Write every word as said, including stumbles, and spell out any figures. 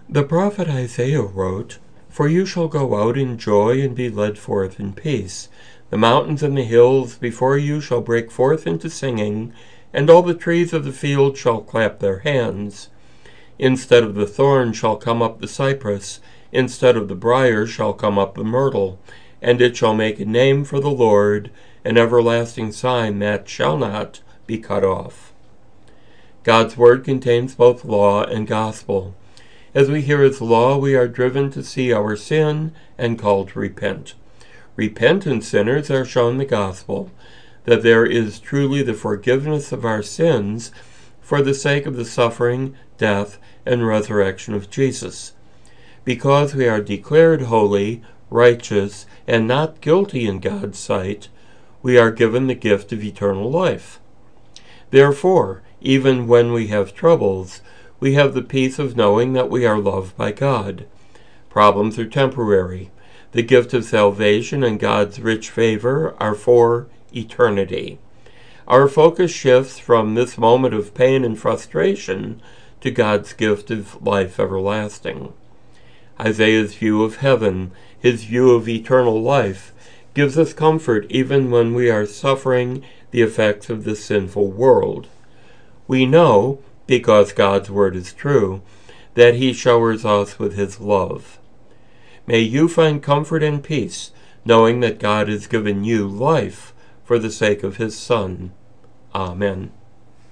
The prophet Isaiah wrote, "For you shall go out in joy and be led forth in peace. The mountains and the hills before you shall break forth into singing, and all the trees of the field shall clap their hands. Instead of the thorn shall come up the cypress, instead of the brier shall come up the myrtle, and it shall make a name for the Lord, an everlasting sign that shall not be cut off." God's word contains both law and gospel. As we hear his law, we are driven to see our sin and called to repent. Repentant sinners are shown the gospel, that there is truly the forgiveness of our sins for the sake of the suffering, death, and resurrection of Jesus. Because we are declared holy, righteous, and not guilty in God's sight, we are given the gift of eternal life. Therefore, even when we have troubles, we have the peace of knowing that we are loved by God. Problems are temporary. The gift of salvation and God's rich favor are for eternity. Our focus shifts from this moment of pain and frustration to God's gift of life everlasting. Isaiah's view of heaven, his view of eternal life, gives us comfort even when we are suffering the effects of this sinful world. We know, because God's word is true, that he showers us with his love. May you find comfort and peace, knowing that God has given you life for the sake of his Son. Amen.